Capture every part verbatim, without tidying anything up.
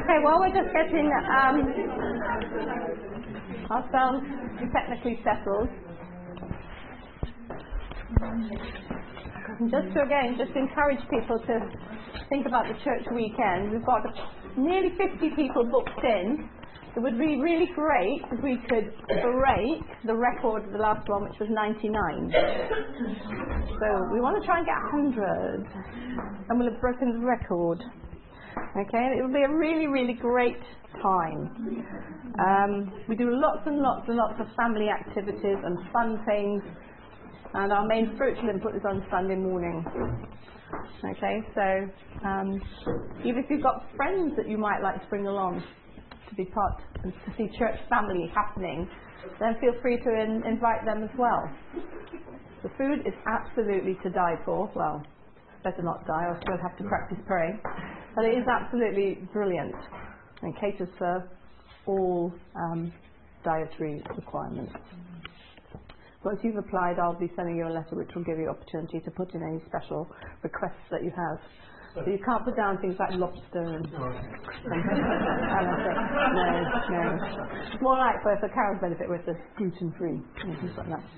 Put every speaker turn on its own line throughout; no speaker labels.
Okay, well, we're just getting um, ourselves technically settled. And just to, again, just encourage people to think about the church weekend. We've got nearly fifty people booked in. It would be really great if we could break the record of the last one, which was ninety-nine. So we want to try and get one hundred, and we'll have broken the record. Okay, it will be a really, really great time. Um, we do lots and lots and lots of family activities and fun things, and our main spiritual input is on Sunday morning. Okay, so um, even if you've got friends that you might like to bring along to be part and to see church family happening, then feel free to in, invite them as well. The food is absolutely to die for. Well, better not die, I'll still have to practice praying. But it is absolutely brilliant and caters for all um, dietary requirements. Once you've applied, I'll be sending you a letter which will give you opportunity to put in any special requests that you have. So you can't put down things like lobster and, and, and no, no. It's more like for, for Carol's benefit with the gluten-free and things like that.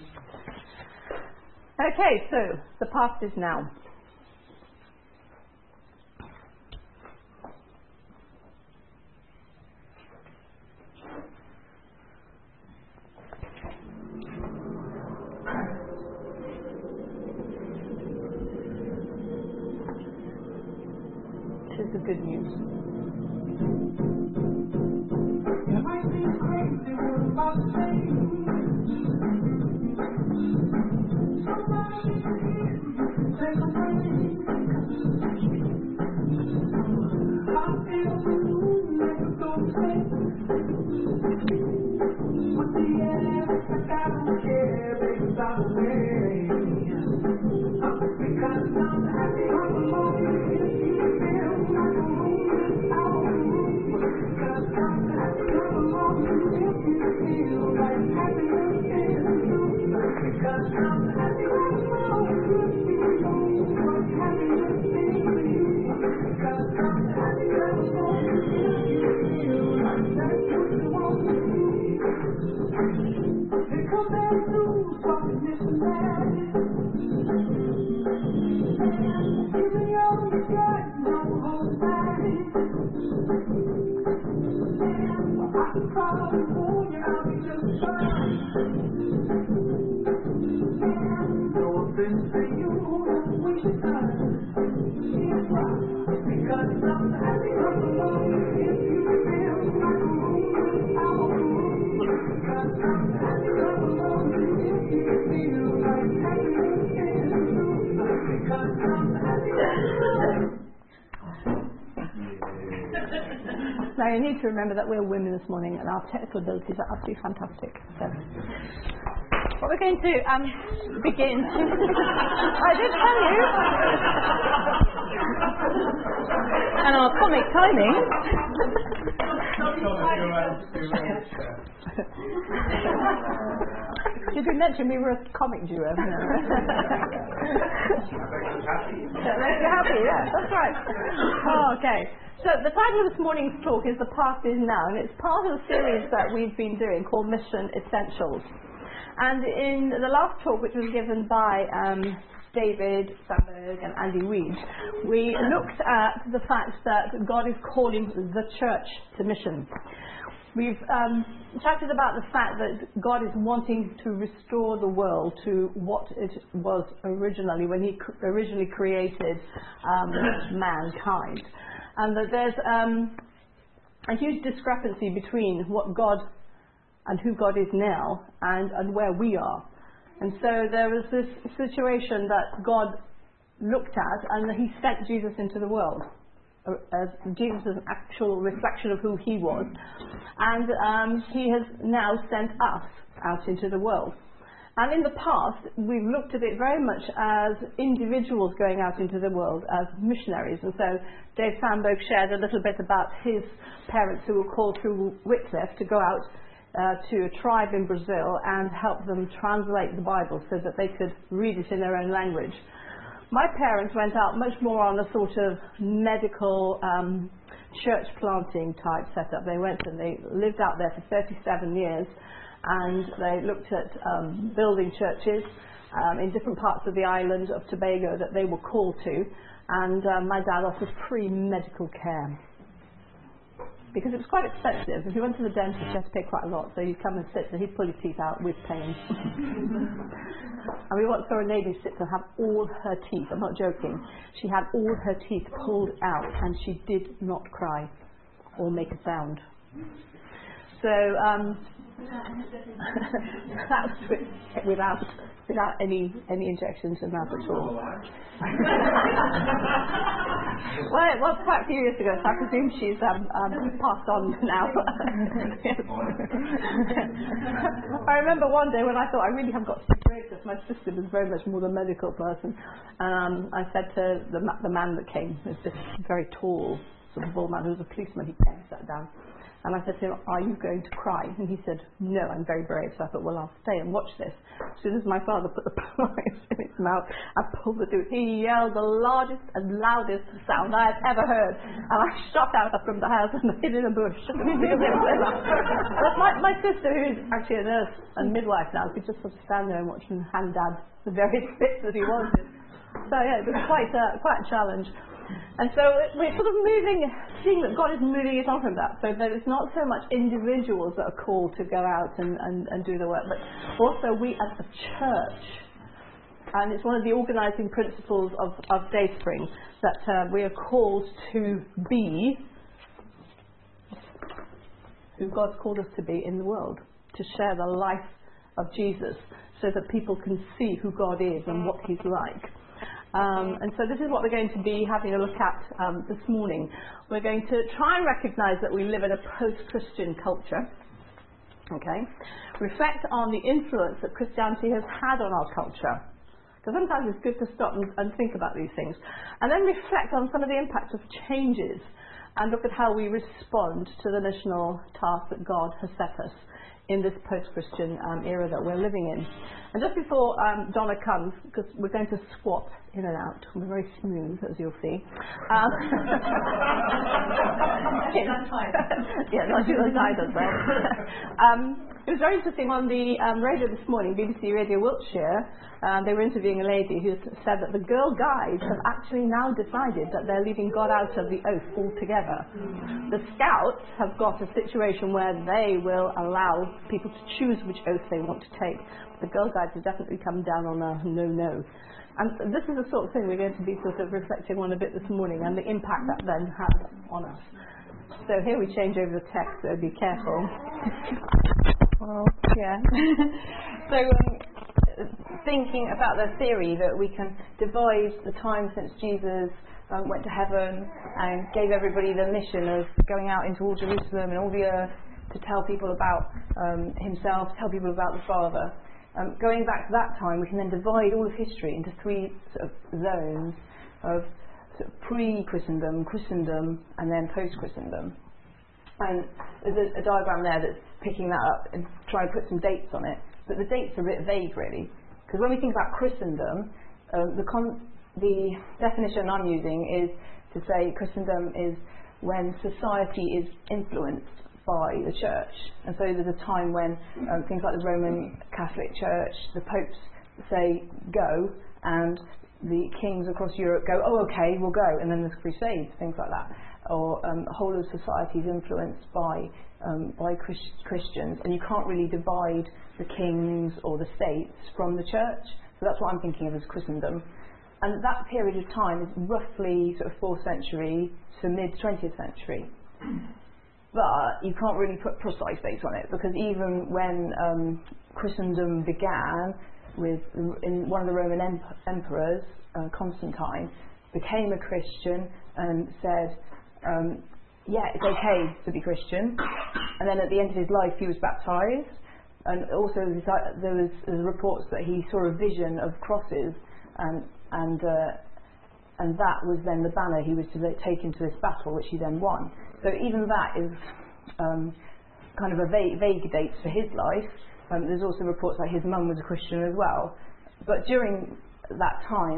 Okay, so the past is now. This is the good news. You might be crazy what I'm about to say. Somebody take a break. I feel the moon like a ghost. With the air, like I don't care, baby, about the way. Because I'm happy all alone. Now you need to remember that we're women this morning and our technical abilities are absolutely fantastic. So what we're going to um, begin I did tell you and our comic timing did we mention we were a comic duo? No. That makes you happy, yeah, that's right. Oh, okay. So the title of this morning's talk is The Past is Now, and it's part of the series that we've been doing called Mission Essentials. And in the last talk, which was given by um, David Sandberg and Andy Reid, we looked at the fact that God is calling the church to mission. We've um, chatted about the fact that God is wanting to restore the world to what it was originally, when He cr- originally created um, mankind. And that there's um, a huge discrepancy between what God and who God is now and, and where we are. And so there was this situation that God looked at, and He sent Jesus into the world. As Jesus is an actual reflection of who He was. And um, He has now sent us out into the world. And in the past, we've looked at it very much as individuals going out into the world as missionaries. And so Dave Sandberg shared a little bit about his parents who were called through Wycliffe to go out uh, to a tribe in Brazil and help them translate the Bible so that they could read it in their own language. my parents went out much more on a sort of medical um, church planting type setup. They went and they lived out there for thirty-seven years, and they looked at um, building churches um, in different parts of the island of Tobago that they were called to, and um, my dad offered free medical care. Because it was quite expensive. If you went to the dentist, you had to pay quite a lot. So you'd come and sit and he'd pull your teeth out with pain. And we once saw a lady sit and have all her teeth. I'm not joking. She had all her teeth pulled out and she did not cry or make a sound. So um, that's with, without without any any injections in that at all. Well, it was quite a few years ago, so I presume she's um, um, passed on now. I remember one day when I thought I really have got to break this. My sister was very much more the medical person. Um, I said to the, the man that came, who was this very tall, sort of old man who was a policeman, he came and sat down. And I said to him, are you going to cry? And he said, no, I'm very brave. So I thought, well, I'll stay and watch this. As soon as my father put the knife in his mouth, I pulled the tooth. He yelled the largest and loudest sound I had ever heard. And I shot out from the house and hid in a bush. But my, my sister, who's actually a nurse and midwife now, could just sort of stand there and watch him hand Dad the various bits that he wanted. So yeah, it was quite a, quite a challenge. And so we're sort of moving, seeing that God is moving us on from that, so that it's not so much individuals that are called to go out and, and, and do the work, but also we as a church. And it's one of the organising principles of, of Dayspring, that uh, we are called to be who God's called us to be in the world, to share the life of Jesus so that people can see who God is and what He's like. Um, and so this is what we're going to be having a look at um, this morning. We're going to try and recognise that we live in a post-Christian culture. Okay, reflect on the influence that Christianity has had on our culture. Because sometimes it's good to stop and, and think about these things. And then reflect on some of the impact of changes and look at how we respond to the missional task that God has set us in this post-Christian um, era that we're living in. And just before um, Donna comes, because we're going to swap in and out, we're very smooth, as you'll see. Um, yeah, not you as I does well. um, It was very interesting on the um, radio this morning, B B C Radio Wiltshire. Um, they were interviewing a lady who said that the Girl Guides have actually now decided that they're leaving God out of the oath altogether. Mm-hmm. The Scouts have got a situation where they will allow people to choose which oath they want to take. The Girl Guides have definitely come down on a no-no. And this is the sort of thing we're going to be sort of reflecting on a bit this morning, and the impact that then has on us. So here we change over the text, so be careful.
Well, yeah. so um, thinking about the theory that we can divide the time since Jesus um, went to heaven and gave everybody the mission of going out into all Jerusalem and all the earth to tell people about um, himself, tell people about the Father. Um, going back to that time, we can then divide all of history into three sort of zones of sort of pre-Christendom, Christendom, and then post-Christendom. And there's a, a diagram there that's picking that up and trying to put some dates on it. But the dates are a bit vague, really. Because when we think about Christendom, um, the, con- the definition I'm using is to say Christendom is when society is influenced by the church. And so there's a time when um, things like the Roman Catholic Church, the popes say go, and the kings across Europe go, oh okay, we'll go, and then there's crusades, things like that. Or um, the whole of society is influenced by um, by Christ- Christians, and you can't really divide the kings or the states from the church. So that's what I'm thinking of as Christendom. And that period of time is roughly sort of fourth century to mid twentieth century. But you can't really put precise dates on it, because even when um, Christendom began, with in one of the Roman emp- emperors, uh, Constantine, became a Christian and said, um, yeah, it's okay to be Christian. And then at the end of his life he was baptised. And also there was, there was reports that he saw a vision of crosses, and and uh, and that was then the banner he was to take into this battle, which he then won. So even that is um, kind of a vague, vague date for his life. Um, there's also reports that his mum was a Christian as well. But during that time,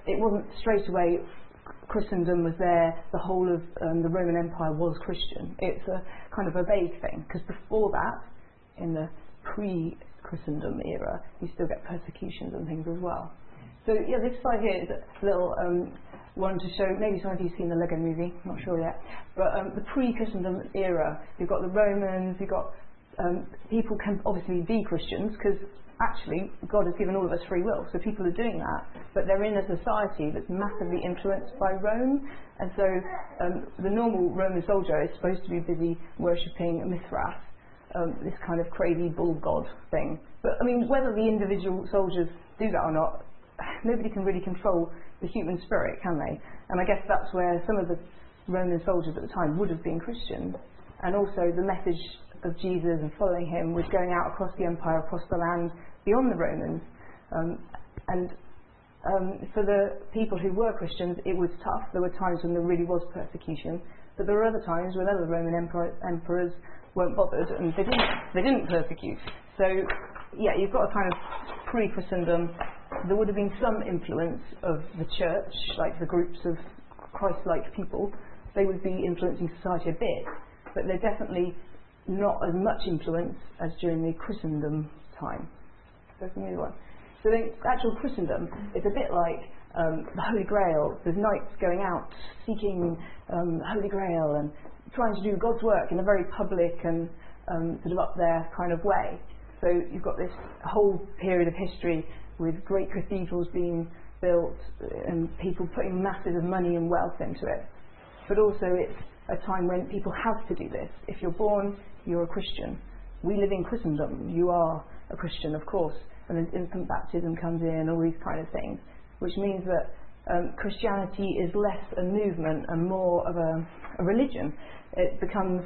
it wasn't straight away Christendom was there, the whole of um, the Roman Empire was Christian. It's a kind of a vague thing, because before that, in the pre-Christendom era, you still get persecutions and things as well. So yeah, this slide here is a little um, one to show, maybe some of you have seen the Lego movie, I'm not sure yet, but um, the pre-Christendom era, you've got the Romans, you've got um, people can obviously be Christians, because actually God has given all of us free will, so people are doing that, but they're in a society that's massively influenced by Rome, and so um, the normal Roman soldier is supposed to be busy worshipping Mithras, um, this kind of crazy bull god thing. But I mean, whether the individual soldiers do that or not, nobody can really control the human spirit, can they? And I guess that's where some of the Roman soldiers at the time would have been Christian, and also the message of Jesus and following him was going out across the empire, across the land, beyond the Romans. Um, and um, for the people who were Christians, it was tough. There were times when there really was persecution, but there were other times when other Roman emperor, emperors weren't bothered and they didn't, they didn't persecute. So, yeah, you've got a kind of pre-Christendom. There would have been some influence of the church, like the groups of Christ-like people. They would be influencing society a bit, but they're definitely not as much influence as during the Christendom time. So that's the new one. So the actual Christendom is a bit like um, the Holy Grail. There's knights going out seeking um, the Holy Grail and trying to do God's work in a very public and um, sort of up there kind of way. So you've got this whole period of history with great cathedrals being built and people putting masses of money and wealth into it. But also it's a time when people have to do this. If you're born, you're a Christian. We live in Christendom. You are a Christian, of course. And then infant baptism comes in, all these kind of things, which means that um, Christianity is less a movement and more of a, a religion. It becomes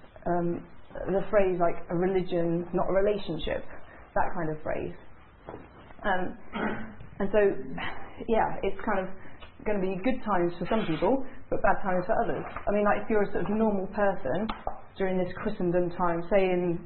um, the phrase like a religion, not a relationship, that kind of phrase. Um, and so, yeah, it's kind of going to be good times for some people, but bad times for others. I mean, like if you're a sort of normal person during this Christendom time, say in,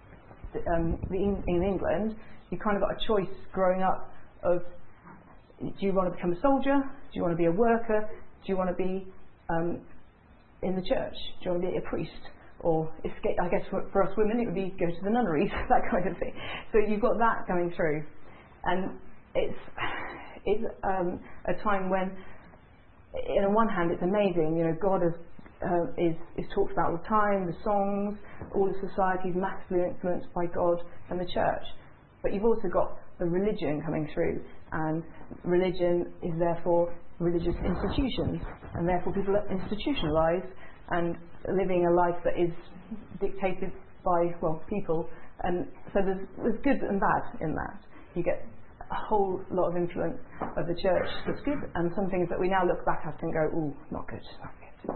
um, the, in England, you kind of got a choice growing up of, do you want to become a soldier? Do you want to be a worker? Do you want to be um, in the church? Do you want to be a priest? Or escape? I guess for, for us women, it would be go to the nunneries, that kind of thing. So you've got that coming through, and it's it's um, a time when, on one hand, it's amazing. You know, God is uh, is is talked about all the time. The songs, all the society is massively influenced by God and the church. But you've also got the religion coming through, and religion is therefore religious institutions, and therefore people are institutionalised and living a life that is dictated by, well, people. And so there's, there's good and bad in that. You get a whole lot of influence of the church that's good, and some things that we now look back at and go, ooh, not good, not good.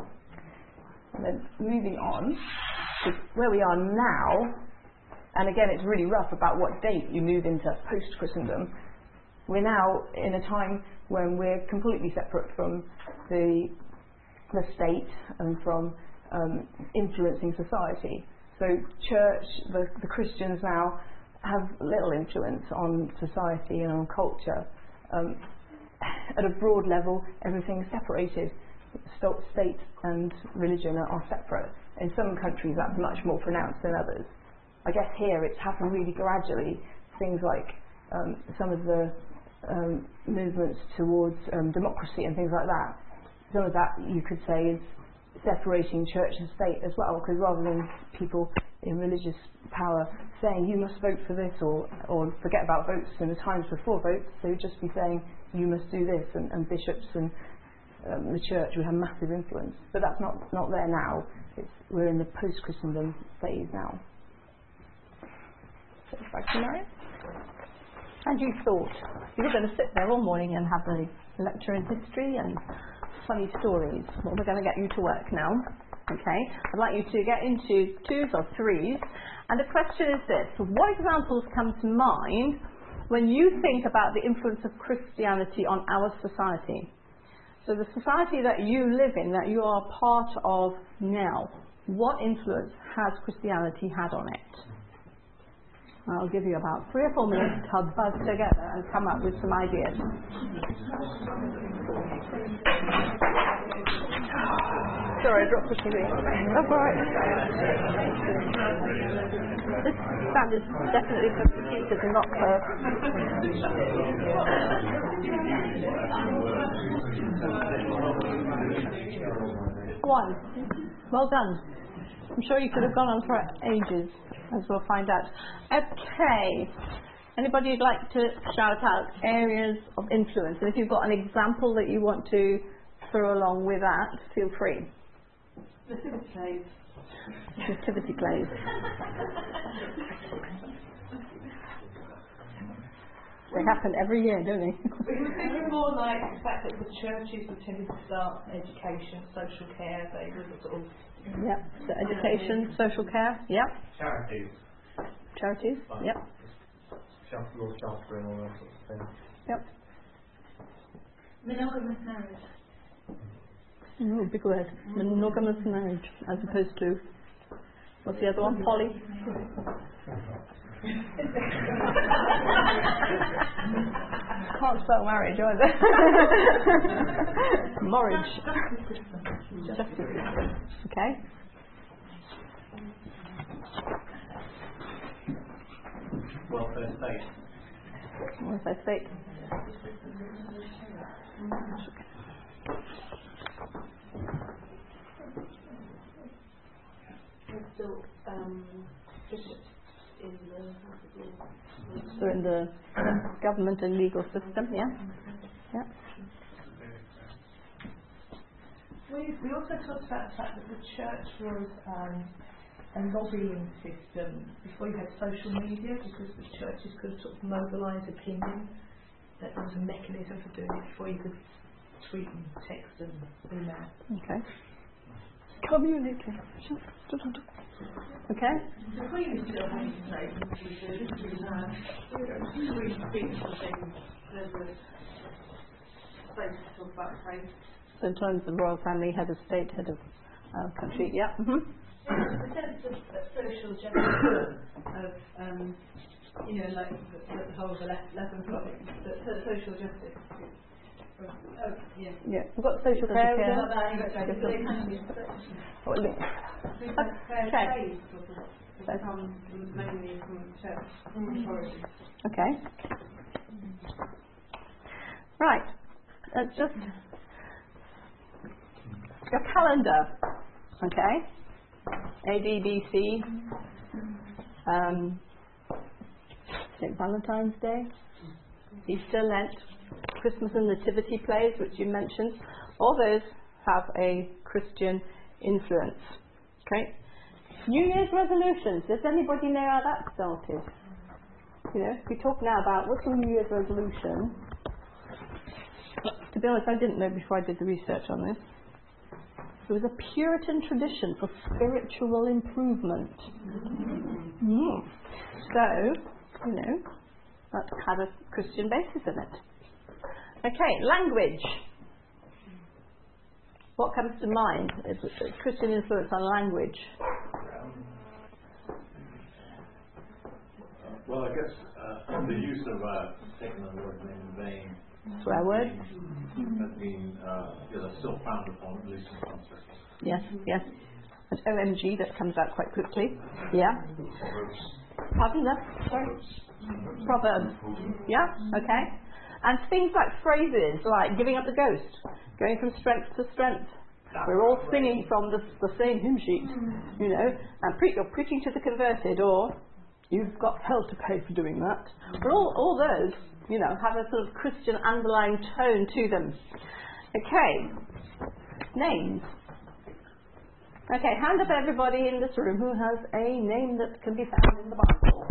And then moving on to where we are now, and again it's really rough about what date you move into post-Christendom. We're now in a time when we're completely separate from the the state and from um, influencing society. So church, the, the Christians now have little influence on society and on culture. Um, at a broad level, everything's separated. State and religion are separate. In some countries that's much more pronounced than others. I guess here it's happened really gradually. Things like um, some of the um, movements towards um, democracy and things like that. Some of that you could say is separating church and state as well, because rather than people in religious power saying you must vote for this or, or forget about votes in the times before votes, they would just be saying you must do this, and, and bishops and um, the church would have massive influence. But that's not, not there now. It's, we're in the post-Christendom phase now. So back to Marion.
And you thought you were going to sit there all morning and have a lecture in history and funny stories. Well, we're going to get you to work now. Okay, I'd like you to get into twos or threes. And the question is this: what examples come to mind when you think about the influence of Christianity on our society? So the society that you live in, that you are part of now, what influence has Christianity had on it? I'll give you about three or four minutes to buzz together and come up with some ideas.
Sorry, I dropped the T V.
That's all right. This stand is definitely for computers and not for... One. Well done. I'm sure you could have gone on for ages, as we'll find out. Okay. Anybody who'd like to shout out areas of influence? And if you've got an example that you want to throw along with that, feel free.
Nativity plays.
Nativity plays. They happen every year, don't they?
We were thinking more like the fact that the churches were tending to start education, social care, they were the sort of...
Yep. So education, social care, yep.
Charities.
Charities,
Like
yep.
Shelter, Lord Shelter and all that sort of thing.
Yep.
Monogamous marriage.
Oh, big word. Monogamous marriage, as opposed to, what's the other one? Poly? Can't spell marriage either. Marriage. Justice. Okay.
Welfare state.
Welfare state.
There's still um, bishops in the...
So in the government and legal system, yeah? Yeah.
We, we also talked about the fact that the church was um, a lobbying system before you had social media, because the churches could sort of mobilise opinion. That there was a mechanism for doing it before you could tweet and text and email.
Okay. Communicate. Okay.
The Queen is still having to say this is uh, Queen speaks for things. There's a space to talk about faith.
So in terms of royal family, head of state, head of uh, country, yeah. Mm-hmm.
The sense of uh, social justice of, um, you know, like the, the whole of the eleven topic, the, the social justice. Oh, yeah.
Yeah. We've got social, social care.
care.
Oh, look. Okay.
Mainly from church authority.
Okay. Right. Let's just your calendar. Okay. A D B C. Um, Saint Valentine's Day. Easter, Lent. Christmas and Nativity plays, which you mentioned, all those have a Christian influence. Okay. New Year's resolutions. Does anybody know how that started? You know, we talk now about what's your New Year's resolution. To be honest, I didn't know before I did the research on this. It was a Puritan tradition for spiritual improvement. Mm. So, you know, that had a Christian basis in it. Okay, language. What comes to mind is Christian influence on language?
Well, I guess uh, the use of uh, taking the Lord's name in vain.
Swear word?
Has been uh, yeah, that's still frowned upon, at least in some circles.
Yes, yes. And O M G, that comes out quite quickly. Yeah.
Proverbs.
Pardon that? Sorry. Proverbs. Yeah. Okay. And things like phrases like giving up the ghost, going from strength to strength. We're all singing from the, the same hymn sheet, you know, and pre- you're preaching to the converted, or you've got hell to pay for doing that. But all, all those, you know, have a sort of Christian underlying tone to them. Okay, names. Okay, hand up everybody in this room who has a name that can be found in the Bible.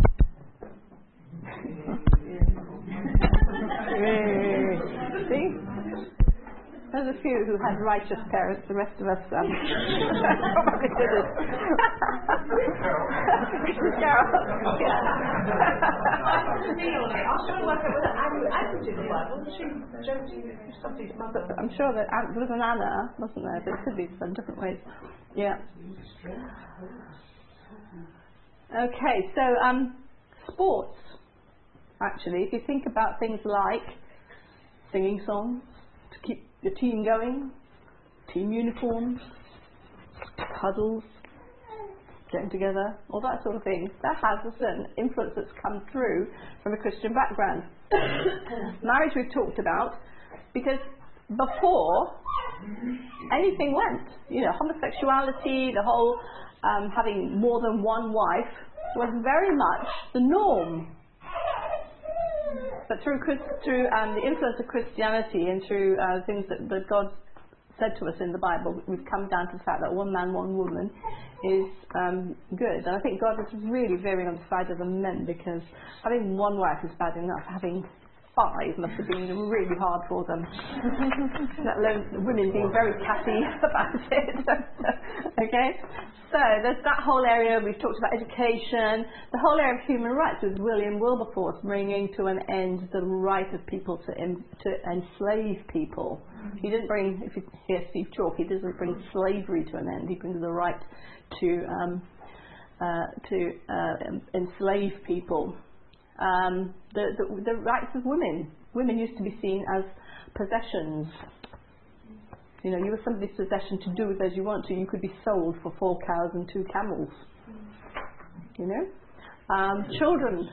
See? There's a few who had righteous parents, the rest of us um, probably didn't. Carol. Yeah.
I'm trying to work out whether Anne was in the Bible. Wasn't she Josie, somebody's mother?
I'm sure that Anne, there was an Anna, wasn't there? But it could be some different ways. Yeah. Okay, so um, sports, actually. If you think about things like singing songs to keep the team going, team uniforms, huddles, getting together, all that sort of thing, that has a certain influence that's come through from a Christian background. Marriage we've talked about, because before anything went, you know, homosexuality, the whole um, having more than one wife was very much the norm. But through through um, the influence of Christianity and through uh, things that, that God said to us in the Bible, we've come down to the fact that one man, one woman is um, good. And I think God is really veering on the side of the men, because having one wife is bad enough. Having five must have been really hard for them. Let alone the women being very catty about it. Okay? So there's that whole area. We've talked about education. The whole area of human rights with William Wilberforce bringing to an end the right of people to, em- to enslave people. He didn't bring, if you hear Steve Chalk, he doesn't bring slavery to an end. He brings the right to um, uh, to uh, enslave people. Um, the, the, the rights of women. Women used to be seen as possessions. You know, you were somebody's possession to do with as you want to. You could be sold for four cows and two camels. You know? Um, children.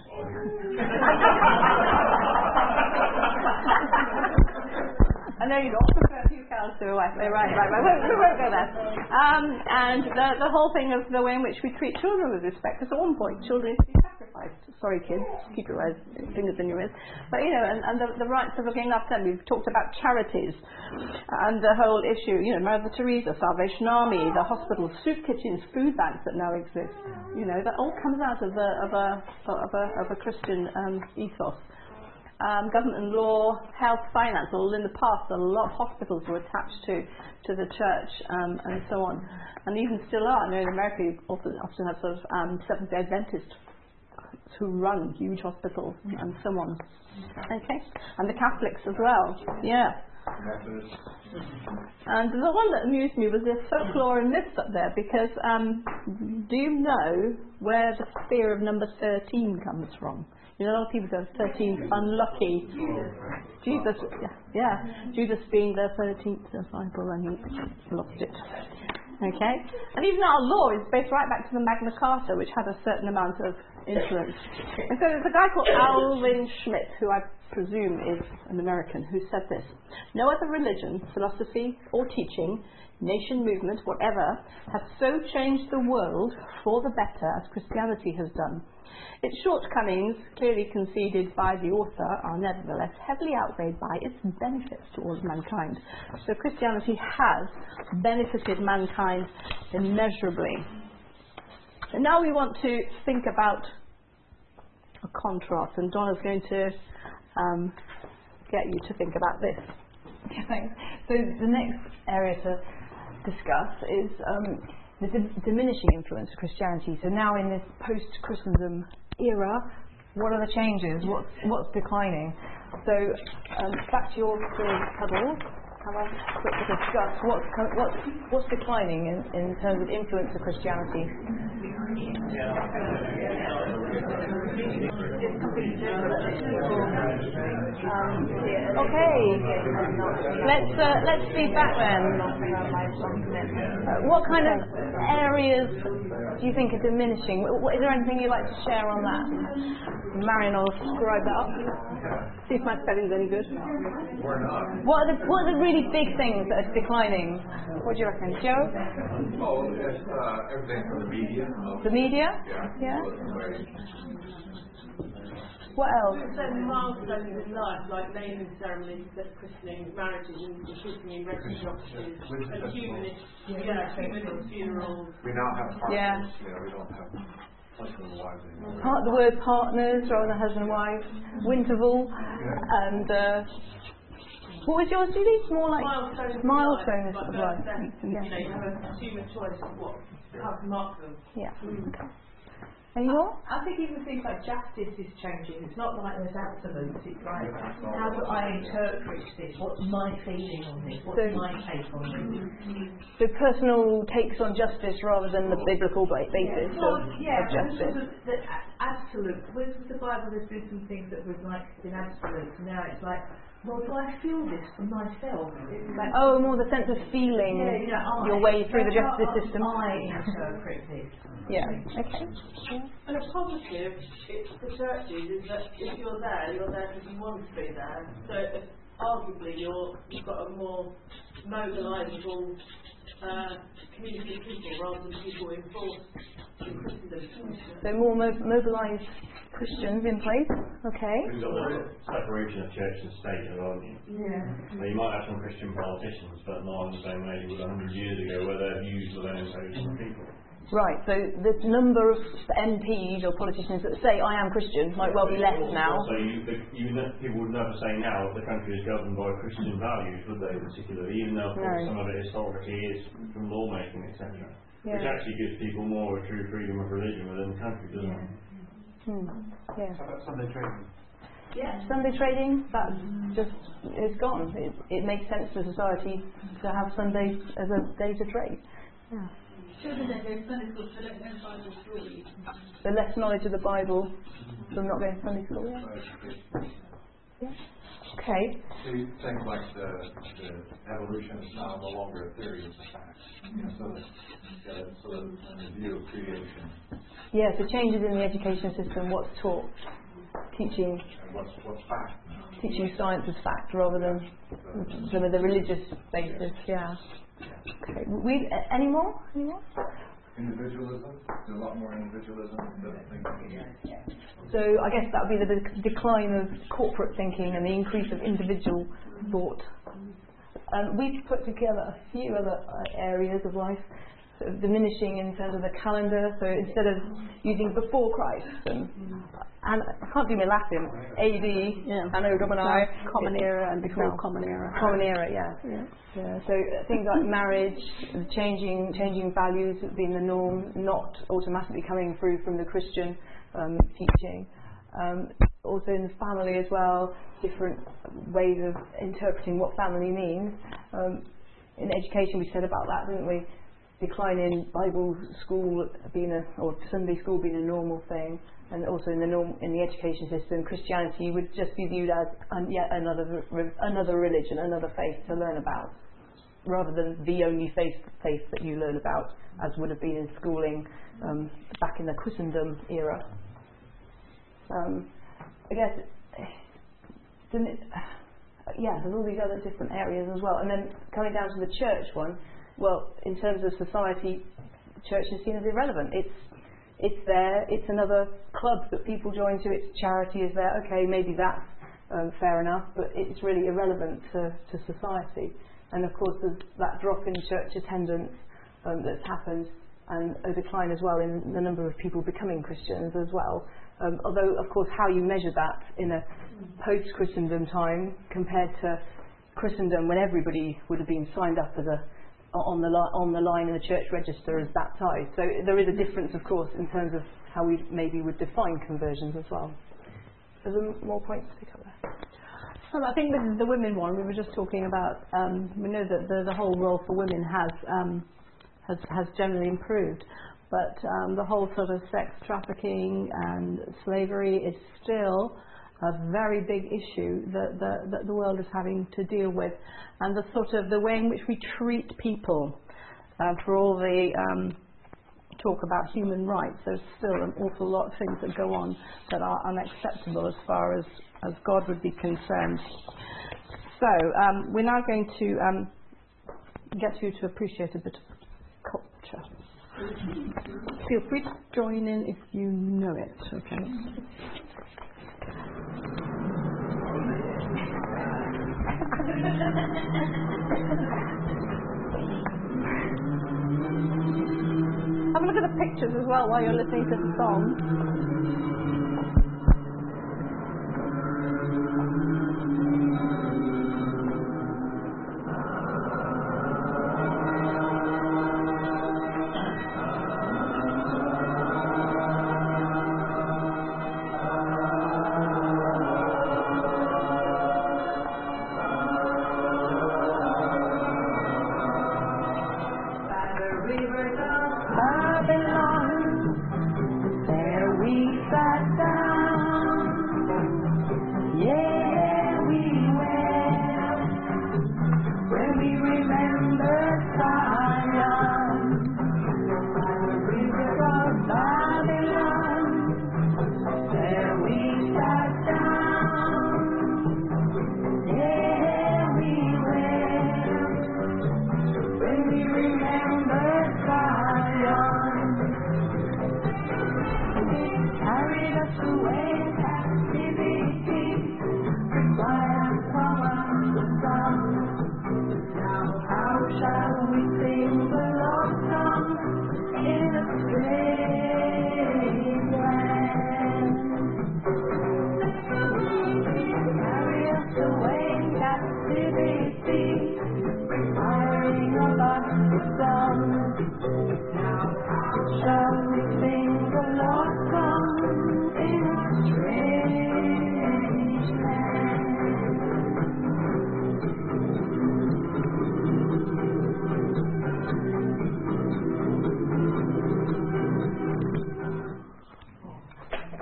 I know you don't prefer a few cows to a wife. Right, right, right. We won't, we won't go there. Um, and the, the whole thing of the way in which we treat children with respect. Because at one point, children used to be sacrificed. Sorry, kids. Keep your eyes, fingers in your ears. But, you know, and, and the, the rights of looking after them. We've talked about charities and the whole issue. You know, Mother Teresa, Salvation Army, the hospitals, soup kitchens, food banks that now exist. You know, that all comes out of a, of a, of a, of a Christian um, ethos. Um, government and law, health, finance. Well, in the past, a lot of hospitals were attached to, to the church um, and so on, and even still are. I know in America, you often, often have sort of um, Seventh-day Adventists who run huge hospitals and so on. Okay, and the Catholics as well. Yeah. And the one that amused me was the folklore and myths up there, because um, do you know where the fear of number thirteen comes from? You know, a lot of people go, thirteen, unlucky. Jesus, yeah, yeah, Judas being the thirteenth disciple, and he lost it. Okay? And even our law is based right back to the Magna Carta, which had a certain amount of influence. And so there's a guy called Alvin Schmidt, who I presume is an American, who said this: no other religion, philosophy, or teaching, nation, movement, whatever, has so changed the world for the better as Christianity has done. Its shortcomings, clearly conceded by the author, are nevertheless heavily outweighed by its benefits to all of mankind. So Christianity has benefited mankind immeasurably. And now we want to think about a contrast, and Donna's going to um, get you to think about this.
Yeah, thanks. So the next area to discuss is um, the di- diminishing influence of Christianity. So now in this post-Christendom era, what are the changes? What's, what's declining? So um, back to your sort of puzzle, have a quick discuss what's, what's, what's declining in, in terms of influence of Christianity.
Okay, let's uh, let's feed back then. Uh, what kind of areas do you think are diminishing? W- is there anything you'd like to share on that? Marion will scribe that up. See if my spelling's any good. What are the what are the really big things that are declining? What do you reckon, Joe?
Oh, it's uh, everything from the media.
The media?
Yeah.
Yeah. What else?
Certain milestones in life, like naming ceremonies, christening, marriages, and shooting in registry offices, and humanist, yeah, humanist funerals.
We now have partners.
Yeah.
You know, we don't have husband and wives anymore.
Part, the word partners rather than husband and wife. Winterval.
Yeah.
And uh, what was yours, Judy? More like
Milestones.
milestones
Like
of
birth,
life.
death,
Yeah.
You know, you have a human choice of what, how to mark them.
Yeah. Okay.
Any more?
I think even things like justice is changing. It's not like there's absolutes. It's like, how do I interpret this? What's my feeling on this? What's
So-
my take on this?
So personal takes on justice rather than the biblical ba- basis
Well,
of,
yeah,
of
but
justice.
sort of the a- absolute. With the Bible, there's been some things that were like been absolute. Now it's like, well, do I feel this for myself? It's like,
Oh, more the sense of feeling
yeah, you know, I,
your way through the
that's
justice
how
system.
I interpret this.
Yeah. Okay.
And a positive it, for churches is that if you're there, you're there because you want to be there. So if, arguably you're, you've got a more mobilisable uh, community of people rather than people enforced in Christendom.
So more mo- mobilised Christians in place. Okay.
You've got the separation of church and state, haven't you?
Yeah.
So you might have some Christian politicians, but not in the same way you would a hundred years ago, where their views were then imposed on people.
Right. So the number of M Ps or politicians that say I am Christian might well be less now.
So you, the, you, ne- people would never say now that the country is governed by Christian values, would they, particularly, even though of course,
No.
some of it historically is from lawmaking, et cetera.
Yeah.
Which actually gives people more of a true freedom of religion within the country, doesn't it?
Hmm. Yeah.
How about Sunday trading?
Yeah. Sunday trading, that just is gone. It, it makes sense for society to have Sunday as a day to trade. Yeah.
Children don't go to Sunday school, so they don't know Bible stories.
The less knowledge of the Bible from not going to Sunday school. Yeah. Yeah. Okay.
See, things like the, the evolution is now no longer a theory, it's a fact. You know, so that, uh, so that the view of creation
Yeah. So changes in the education system. What's taught? Teaching.
and what's what's fact now.
Teaching science as fact rather than some of the religious basis. Yeah. Okay. We uh, any more? Any more?
Individualism, there's a lot more individualism than thinking.
So I guess that would be the de- decline of corporate thinking and the increase of individual thought. Um, we've put together a few other uh, areas of life, sort of diminishing in terms of the calendar. So instead of using before Christ and, and I can't do my Latin, A D,
Yeah.
Anno Domini,
Common
it-
era and before
now.
common era.
Common era, yeah.
Yeah.
Yeah, so uh, things like marriage, changing changing values being the norm, not automatically coming through from the Christian um, teaching. Um, also in the family as well, different ways of interpreting what family means. Um, in education we said about that, didn't we? Decline in Bible school being a, or Sunday school being a normal thing, and also in the norm, in the education system, Christianity would just be viewed as um, yet another re- another religion, another faith to learn about, rather than the only faith faith that you learn about, as would have been in schooling um, back in the Christendom era. Um, I guess, didn't it, yeah, there's all these other different areas as well, and then coming down to the church one. Well, in terms of society, church is seen as irrelevant. It's it's there. It's another club that people join to. Its charity is there. Okay, maybe that's um, fair enough, but it's really irrelevant to, to society. And of course, there's that drop in church attendance um, that's happened, and a decline as well in the number of people becoming Christians as well. Um, although, of course, how you measure that in a post-Christendom time compared to Christendom when everybody would have been signed up as a on the li- on the line in the church register as baptised. So there is a difference, of course, in terms of how we maybe would define conversions as well. Are there more points to pick up there?
Well, I think this is the women one. We were just talking about. Um, we know that the, the whole role for women has um, has has generally improved, but um, the whole sort of sex trafficking and slavery is still a very big issue that the, that the world is having to deal with, and the sort of the way in which we treat people. Uh, for all the um, talk about human rights, there's still an awful lot of things that go on that are unacceptable as far as, as God would be concerned. So um, we're now going to um, get you to appreciate a bit of culture. Feel free to join in if you know it, okay? Have a look at the pictures as well while you're listening to the song.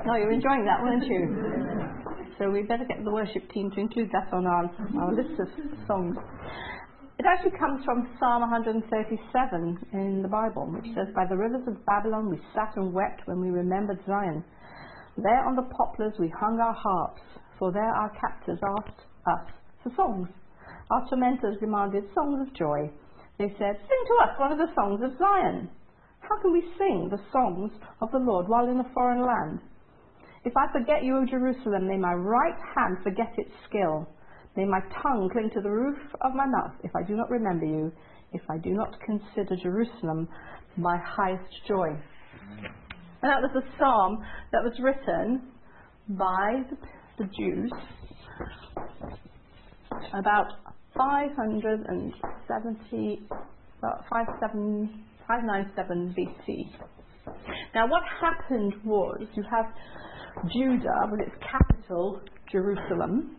No, you're enjoying that, weren't you? So we better get the worship team to include that on our, our list of songs. It actually comes from Psalm one thirty-seven in the Bible, which says, "By the rivers of Babylon we sat and wept when we remembered Zion. There on the poplars we hung our harps, for there our captors asked us for songs. Our tormentors demanded songs of joy. They said, 'Sing to us one of the songs of Zion.' How can we sing the songs of the Lord while in a foreign land? If I forget you, O Jerusalem, may my right hand forget its skill. May my tongue cling to the roof of my mouth if I do not remember you, if I do not consider Jerusalem my highest joy." And that was a psalm that was written by the, the Jews about five seventy, about five ninety-seven B C. Now what happened was, you have Judah with its capital, Jerusalem,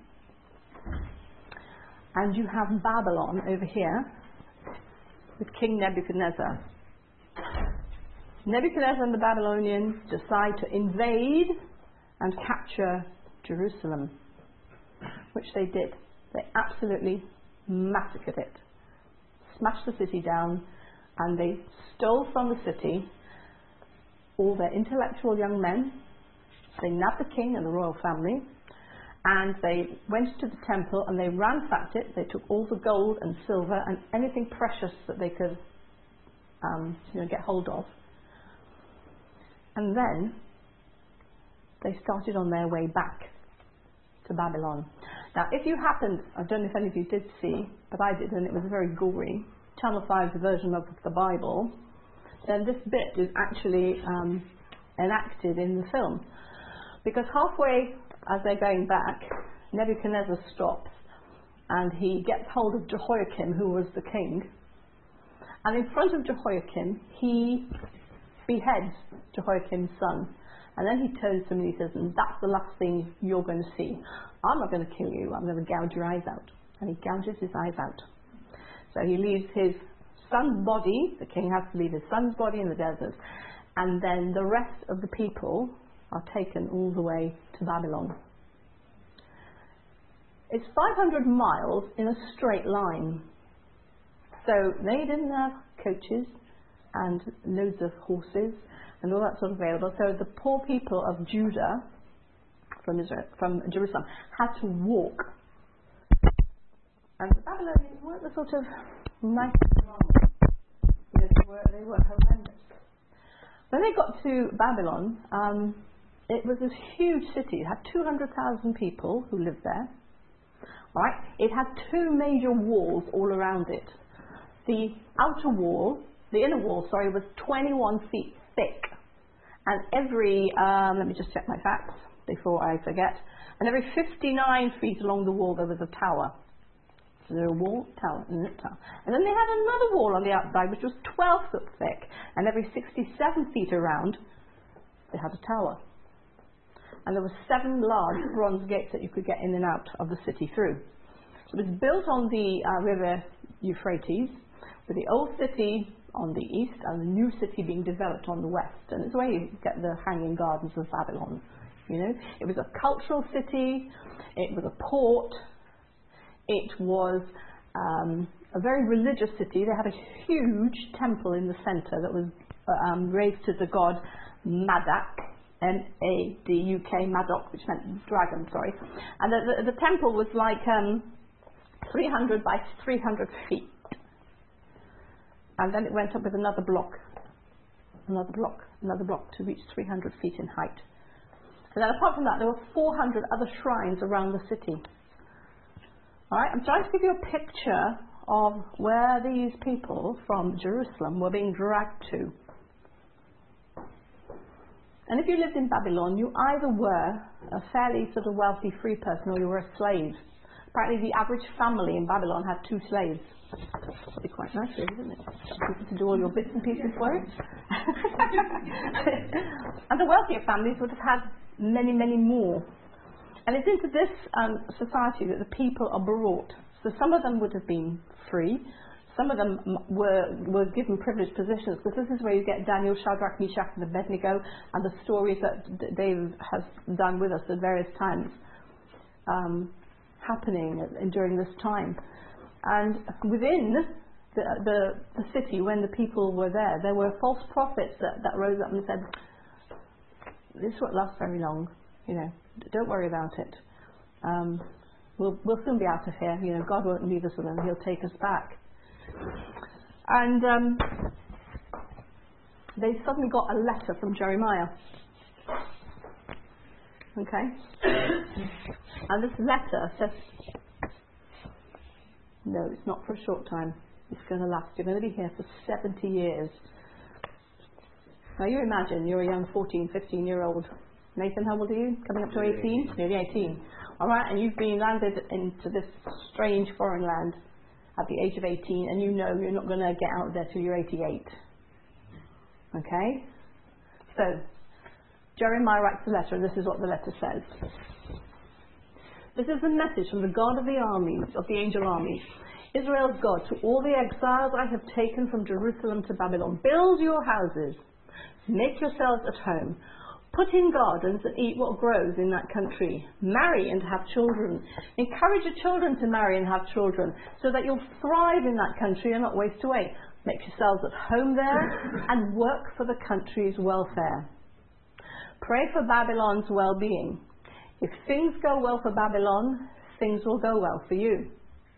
and you have Babylon over here with King Nebuchadnezzar. Nebuchadnezzar and the Babylonians decide to invade and capture Jerusalem, which they did. They absolutely massacred it, smashed the city down, and they stole from the city all their intellectual young men. They nabbed the king and the royal family, and they went to the temple and they ransacked it. They took all the gold and silver and anything precious that they could um, you know, get hold of. And then they started on their way back to Babylon. Now, if you happened, I don't know if any of you did see, but I did, and it was very gory, Channel five's version of the Bible, then this bit is actually um, enacted in the film. Because halfway, as they're going back, Nebuchadnezzar stops and he gets hold of Jehoiakim, who was the king. And in front of Jehoiakim, he beheads Jehoiakim's son. And then he turns to him and he says, "And that's the last thing you're going to see. I'm not going to kill you, I'm going to gouge your eyes out." And he gouges his eyes out. So he leaves his son's body, the king has to leave his son's body in the desert, and then the rest of the people are taken all the way to Babylon. It's five hundred miles in a straight line. So they didn't have coaches and loads of horses and all that sort of available. So the poor people of Judah from Israel, from Jerusalem had to walk. And the Babylonians weren't the sort of nice ones. You know, they were, they were horrendous. When they got to Babylon, um, it was this huge city. It had two hundred thousand people who lived there. Right? It had two major walls all around it. The outer wall, the inner wall, sorry, was twenty-one feet thick. And every, um, let me just check my facts before I forget, and every fifty-nine feet along the wall there was a tower. So there was a wall, tower, and a tower. And then they had another wall on the outside which was twelve foot thick, and every sixty-seven feet around they had a tower. And there were seven large bronze gates that you could get in and out of the city through. So it was built on the uh, river Euphrates, with the old city on the east and the new city being developed on the west. And it's where you get the Hanging Gardens of Babylon. You know, it was a cultural city. It was a port. It was um, a very religious city. They had a huge temple in the centre that was uh, um, raised to the god Madak. M A D U K, Madoc, which meant dragon, sorry. And the, the, the temple was like um, three hundred by three hundred feet. And then it went up with another block, another block, another block to reach three hundred feet in height. And then apart from that, there were four hundred other shrines around the city. Alright, I'm trying to give you a picture of where these people from Jerusalem were being dragged to. And if you lived in Babylon, you either were a fairly sort of wealthy free person or you were a slave. Apparently the average family in Babylon had two slaves. That'd be quite nice, really, wouldn't it? People to do all your bits and pieces for it. And the wealthier families would have had many, many more. And it's into this um, society that the people are brought. So some of them would have been free, some of them m- were, were given privileged positions, because this is where you get Daniel, Shadrach, Meshach and Abednego, and the stories that D- Dave has done with us at various times um, happening at, during this time. And within the, the, the city, when the people were there, there were false prophets that, that rose up and said, this won't last very long, you know, don't worry about it. Um, we'll, we'll soon be out of here, you know, God won't leave us alone, He'll take us back. And um, they suddenly got a letter from Jeremiah. Okay? And this letter says, no, it's not for a short time. It's going to last. You're going to be here for seventy years. Now you imagine you're a young fourteen, fifteen year old. Nathan, how old are you? Coming up to eighteen? Nearly eighteen. Alright, and you've been landed into this strange foreign land at the age of eighteen, and you know you're not going to get out of there till you're eighty-eight. Okay? So, Jeremiah writes a letter, and this is what the letter says. This is the message from the God of the armies, of the angel armies. Israel's God, to all the exiles I have taken from Jerusalem to Babylon, build your houses, make yourselves at home, put in gardens and eat what grows in that country, marry and have children, encourage your children to marry and have children, so that you'll thrive in that country and not waste away. Make yourselves at home there and work for the country's welfare. Pray for Babylon's well-being. If things go well for Babylon, things will go well for you.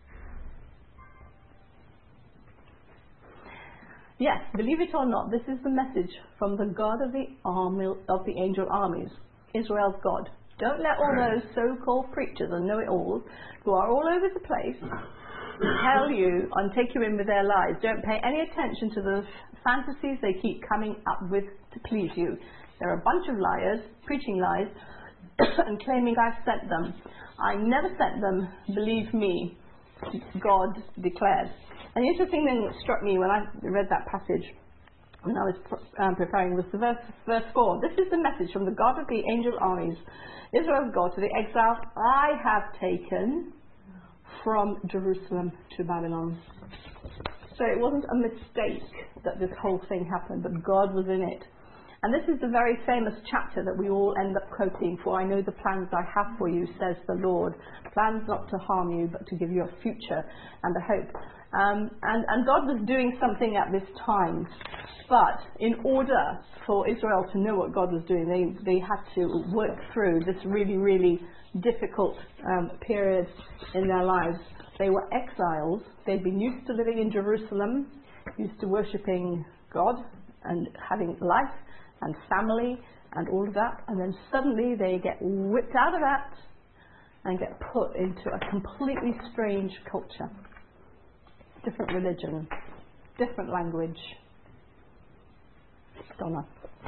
Yes, believe it or not, this is the message from the God of the army, of the angel armies, Israel's God. Don't let all those so-called preachers and know-it-alls who are all over the place tell you and take you in with their lies. Don't pay any attention to the fantasies they keep coming up with to please you. They're a bunch of liars, preaching lies, and claiming I've sent them. I never sent them, believe me, God declares. And the interesting thing that struck me when I read that passage, when I was um, preparing, was the verse, verse four. This is the message from the God of the angel armies, Israel's God, to the exiles I have taken from Jerusalem to Babylon. So it wasn't a mistake that this whole thing happened, but God was in it. And this is the very famous chapter that we all end up quoting, for I know the plans I have for you, says the Lord. Plans not to harm you, but to give you a future and a hope. Um, and, and God was doing something at this time. But in order for Israel to know what God was doing, they, they had to work through this really, really difficult um, period in their lives. They were exiles. They'd been used to living in Jerusalem, used to worshipping God and having life and family and all of that, and then suddenly they get whipped out of that and get put into a completely strange culture, different religion, different language. Donna.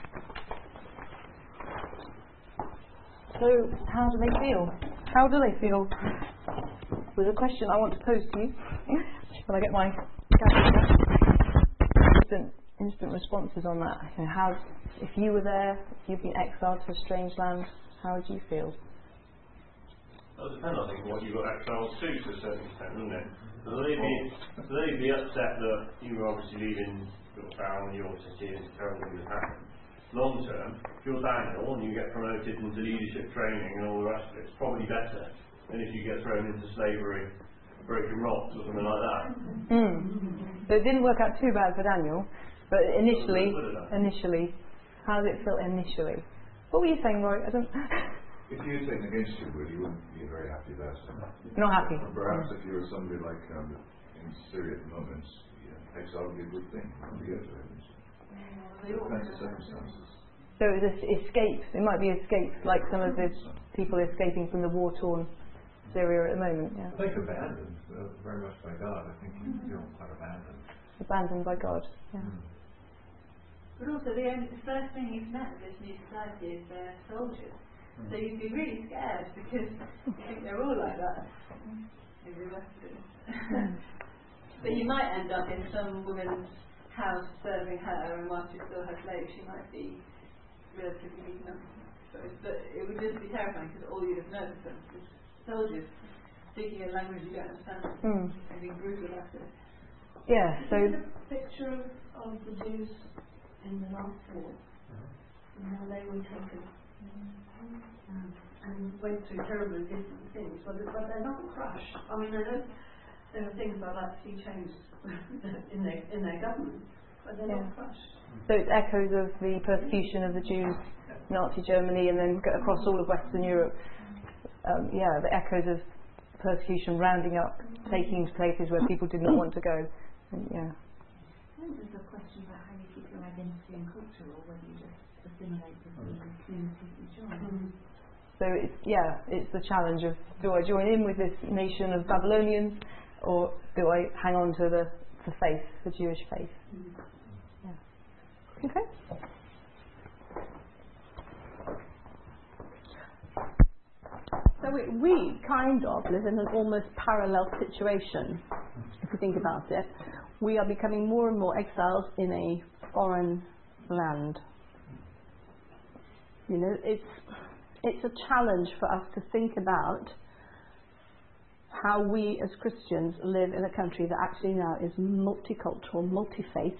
So, how do they feel? How do they feel? Was a question I want to pose to you. When I get my instant, instant responses on that. You know, how, if you were there, if you've been exiled to a strange land, how would you feel?
Well, it depends, I think, on what you got exiled to to a certain extent, doesn't it? So they'd be, so they'd be upset that you were obviously leaving your town, your city, and terrible things happened. Long term, if you're Daniel and you get promoted into leadership training and all the rest of it, it's probably better than if you get thrown into slavery, breaking rocks or something like that.
Mm. So it didn't work out too bad for Daniel, but initially, initially, how did it feel initially? What were you saying, Roy? I don't.
If you were taken against your will, you wouldn't be a very happy person.
Not happy.
And perhaps if you were somebody like um, in Syria at the moment, yeah, exile would be a good thing. To go to heaven. Depends on circumstances.
So it was an escape. It might be escape, like some of the people escaping from the war-torn Syria at the moment. Yeah.
I think abandoned, uh, very much by God. I think you feel quite abandoned.
Abandoned by God. Yeah.
Mm.
But also, the, only, the first thing you've met with this new society is their soldiers. Mm. So you'd be really scared because you think they're all like that. Maybe Westerners. But you might end up in some woman's house serving her, and whilst you still her slave, she might be relatively beaten up. But it would just be terrifying because all you'd have known was soldiers speaking a language you don't understand
mm.
and being brutal about it.
yeah, so
a picture of, of the Jews in the last war and how they were taken um, and went through terribly different things, but, but they're not crushed. I mean, I know there are things I'd like to see changed in their in their government, but they're
yeah.
not crushed.
So it's echoes of the persecution of the Jews, Nazi Germany, and then go across all of Western Europe. Um, yeah, the echoes of persecution rounding up, taking to places where people did not want to go. And, yeah.
I think there's a question about how you keep your identity and culture, or whether you just assimilate with the communities you join. Mm-hmm.
So it's yeah, it's the challenge of, do I join in with this nation of Babylonians, or do I hang on to the, the faith, the Jewish faith? Mm-hmm. Yeah. Okay.
So we, we kind of live in an almost parallel situation, if you think about it. We are becoming more and more exiles in a foreign land. You know, it's it's a challenge for us to think about how we as Christians live in a country that actually now is multicultural, multi-faith,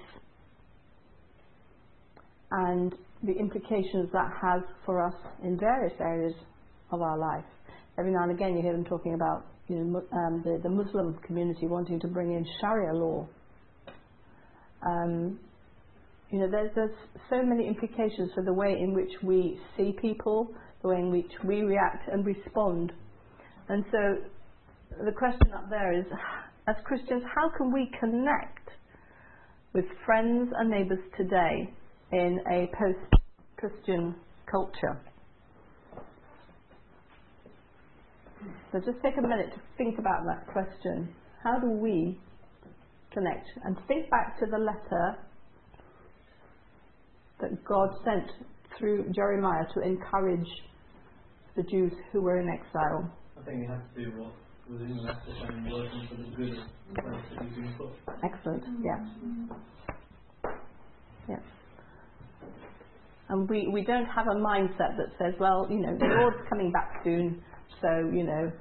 and the implications that has for us in various areas of our life. Every now and again you hear them talking about, you know, um, the, the Muslim community wanting to bring in Sharia law. Um, you know, there's, there's so many implications for the way in which we see people, the way in which we react and respond. And so the question up there is, as Christians, how can we connect with friends and neighbours today in a post-Christian culture? So just take a minute to think about that question. How do we connect? And think back to the letter that God sent through Jeremiah to encourage the Jews who were in exile.
I think you have to do what was in the message and working for the good of the place that you've been put.
Excellent, yeah. Yeah. And we, we don't have a mindset that says, well, you know, the Lord's coming back soon, so, you know,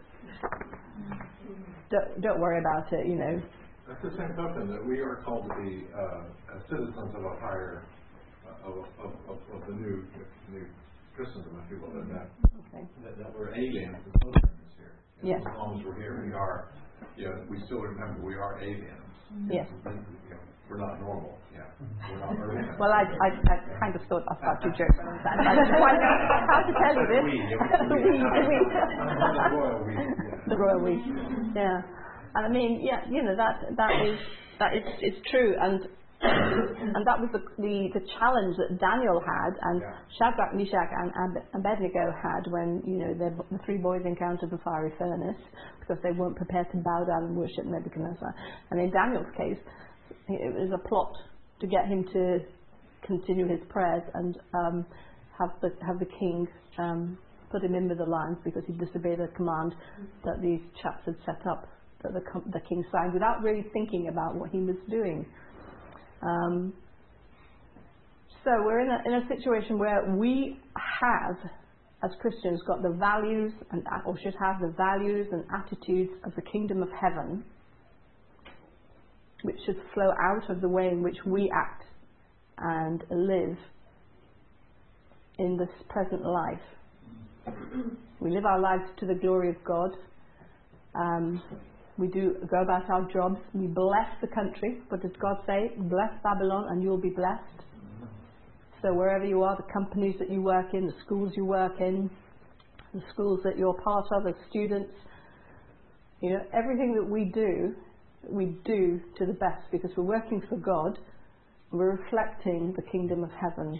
don't, don't worry about it, you know.
That's the same token that we are called to be uh, citizens of a higher, uh, of, of, of, of the new new Christendom, if you will, and that,
okay.
that, that we're aliens and sojourners here. And
yes.
As long as we're here, we are, you know, we still remember we are aliens.
Yes.
You know, we're not normal, yeah. We're not Earth.
Well, I, I, I kind of thought I was about to joke on that. I just wondered how to tell you this.
We,
the we, the we.
The royal we, yeah.
The royal we, yeah. And I mean, yeah, you know, that that is that is it's true, and and that was the, the the challenge that Daniel had, and
yeah.
Shadrach, Meshach, and Ab- Abednego had when, you know, the three boys encountered the fiery furnace because they weren't prepared to bow down and worship Nebuchadnezzar. And in Daniel's case, it was a plot to get him to continue his prayers and um, have the have the king um, put him in with the lions because he disobeyed a command that these chaps had set up, that the, the king signed without really thinking about what he was doing. Um, so we're in a, in a situation where we have, as Christians, got the values, and or should have the values and attitudes of the kingdom of heaven, which should flow out of the way in which we act and live in this present life. We live our lives to the glory of God. Um, we do go about our jobs. We bless the country. What does God say? Bless Babylon and you'll be blessed. So wherever you are, the companies that you work in, the schools you work in, the schools that you're part of as students, you know, everything that we do, we do to the best because we're working for God. We're reflecting the kingdom of heaven.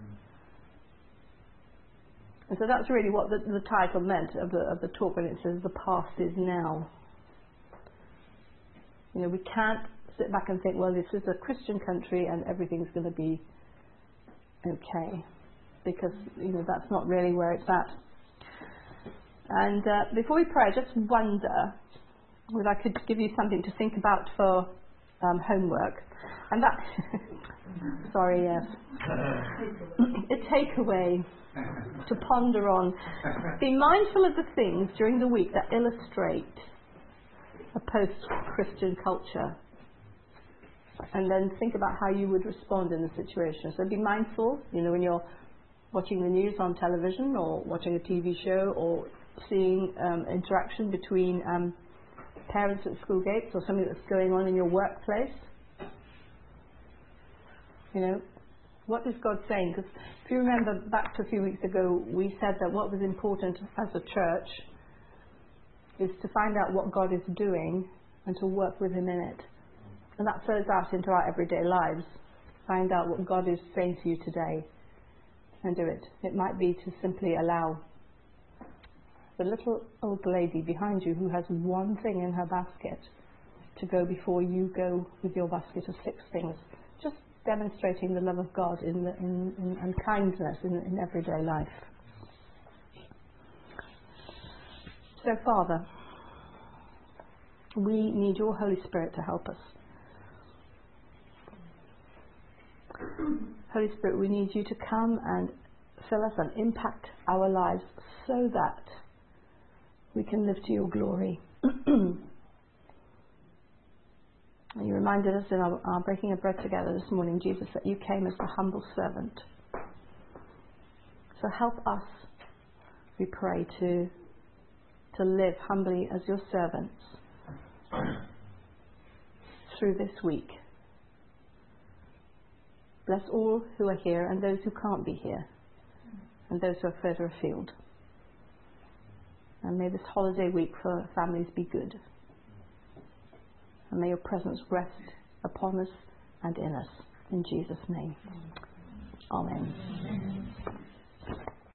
And so that's really what the, the title meant of the, of the talk when it says the past is now. You know, we can't sit back and think, well, this is a Christian country and everything's going to be okay, because, you know, that's not really where it's at. And uh, before we pray, I just wonder whether I could give you something to think about for um, homework. And that, sorry, yes, a takeaway to ponder on. Be mindful of the things during the week that illustrate a post-Christian culture. and then think about how you would respond in the situation. So be mindful, you know, when you're watching the news on television or watching a T V show or seeing um, interaction between um, parents at school gates or something that's going on in your workplace. You know, what is God saying? Because if you remember back to a few weeks ago, we said that what was important as a church is to find out what God is doing and to work with Him in it. And that flows out into our everyday lives. Find out what God is saying to you today and do it. It might be to simply allow the little old lady behind you who has one thing in her basket to go before you go with your basket of six things. Just demonstrating the love of God in the, in, in, and kindness in, in everyday life. So, Father, we need your Holy Spirit to help us. Holy Spirit, we need you to come and fill us and impact our lives so that we can live to your glory. And you reminded us in our, our breaking of bread together this morning, Jesus, that you came as the humble servant. So help us, we pray, to, to live humbly as your servants through this week. Bless all who are here and those who can't be here and those who are further afield. And may this holiday week for families be good. And may your presence rest upon us and in us. In Jesus' name. Amen.